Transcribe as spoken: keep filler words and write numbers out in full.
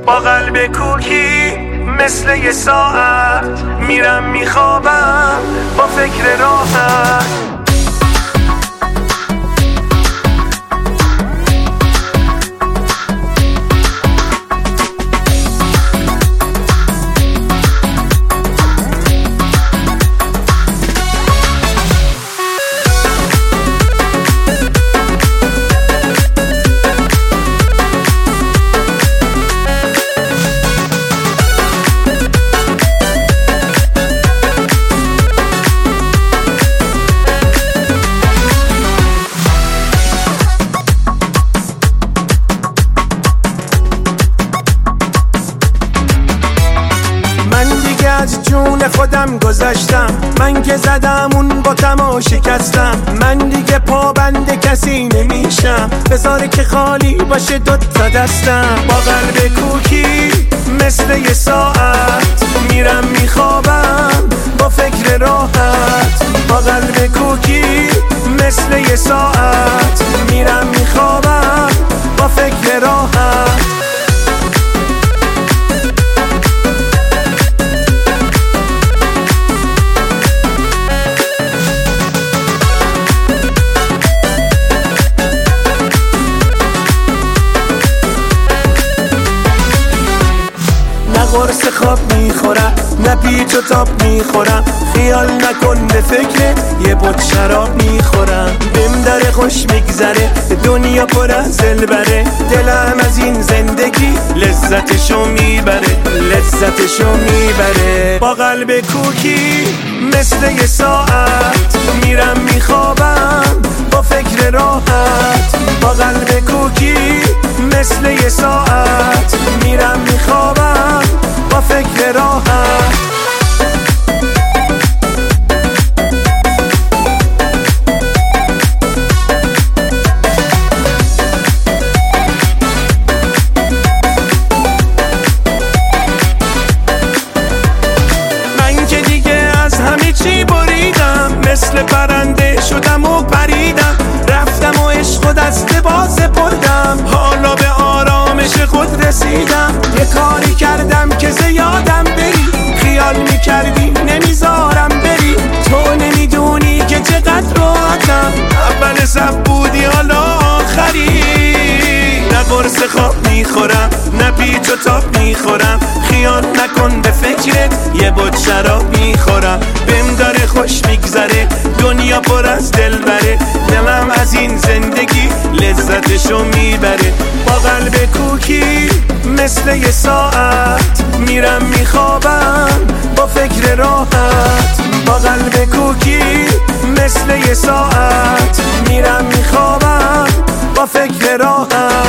با قلب کوکی مثل یه ساعت میرم میخوابم با فکر راحت. از جون خودم گذاشتم، من که زدم اون باتم و شکستم. من دیگه پابند کسی نمیشم، بذاره که خالی باشه دوتا دستم. با قلب کوکی مثل یه ساعت میرم میخوابم با فکر راحت. با قلب کوکی مثل یه ساعت میرم میخوابم با فکر راحت. قرص خواب میخورم نه پیچ و تاب میخورم، خیال نکن به فکر یه بوت شراب میخورم. بهم داره خوش میگذره دنیا پر از دلبره، دلم از این زندگی لذتشو میبره لذتشو میبره. با قلب کوکی مثل یه ساعت میرم میخوابم با فکر راحت. با قلب کوکی مثل یه ساعت میرم میخوابم با فکر راحت. من که دیگه از همه چی بریدم، مثل پرنده شدم و پریدم. رفتم و عشق و دست باز بردم، حالا به آرامش خود رسیدم. یه کاری کردم که زیادم بری، خیال میکردی نمیذارم بری. تو نمیدونی که چقدر راحتم، اول صف بودی حالا آخری. نه قرص خواب میخورم نه پیچ و تاب میخورم، خیال نکن به فکرت یه بوت شراب میخورم. بهم داره خوش میگذره دنیا پر از دلبره، دلم از این زندگی لذتشو میبره. با قلب کوکی مثل یه ساعت میرم میخوابم با فکر راحت. با قلب کوکی مثل یه ساعت میرم میخوابم با فکر راحت.